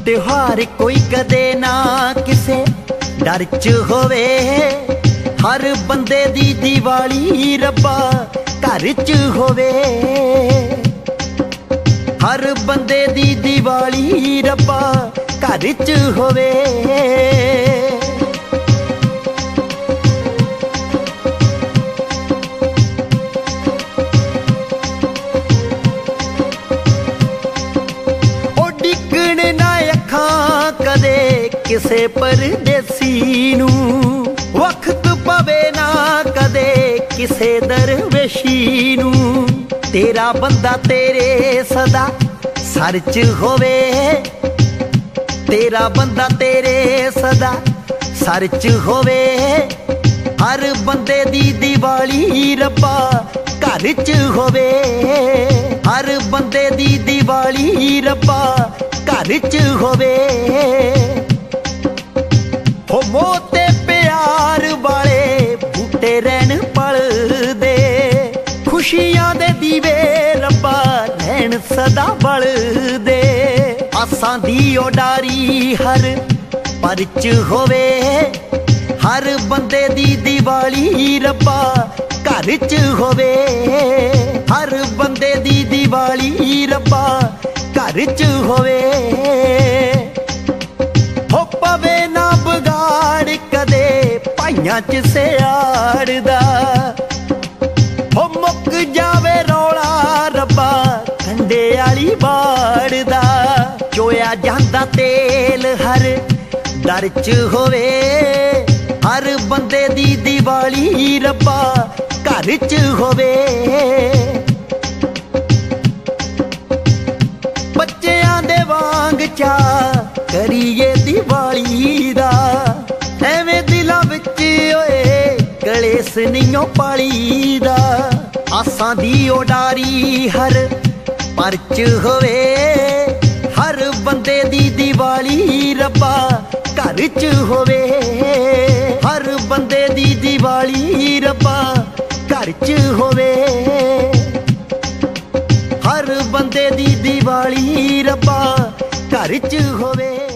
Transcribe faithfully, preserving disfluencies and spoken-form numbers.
त्योहार कोई कदे ना किसे डर च होवे, हर बंदे दी दिवाली रब्बा घर च होवे। हर बंदे दी दिवाली रब्बा घर च होवे। कदे किसे परदेसी नू वक्त पवे ना कदे किसे दरवेशी नू। तेरा बंदा तेरे सदा सर च होवे, तेरा बंदा तेरे सदा सर च होवे। हर बंदे दी दिवाली रब्बा घर च होवे। हर बंदे दी दिवाली रब्बा घर च होवे। हो मोते प्यार वाले बूटे रहन पल दे, खुशियां दे दीवे रब्बा रहन सदा बल दे। आसां दी उडारी हर पर च होवे, हर बंदे दी दिवाली रब्बा घर च होवे। हर बंदे दी दिवाली रब्बा घर च होवे। हो पवे ना बगाड़ कदे भाइयां च सियाड़ दा, हो मुक जावे रौला रब्बा ठंडे आली बाड़ दा। चोया जांदा तेल हर दर च होवे, हर बंदे दी दिवाली रब्बा घर च होवे। बच्चियां दे वांग चा करिए दिवाली दा, एवें दिलां विच ओए कलेस नहीं पाली दा। आसां दी उडारी हर पर च होवे, हर बंदे दी दिवाली रब्बा घर च होवे। हर बंदे दी दिवाली रब्बा घर च होवे। हर बंदे दी दिवाली रब्बा घर च होवे।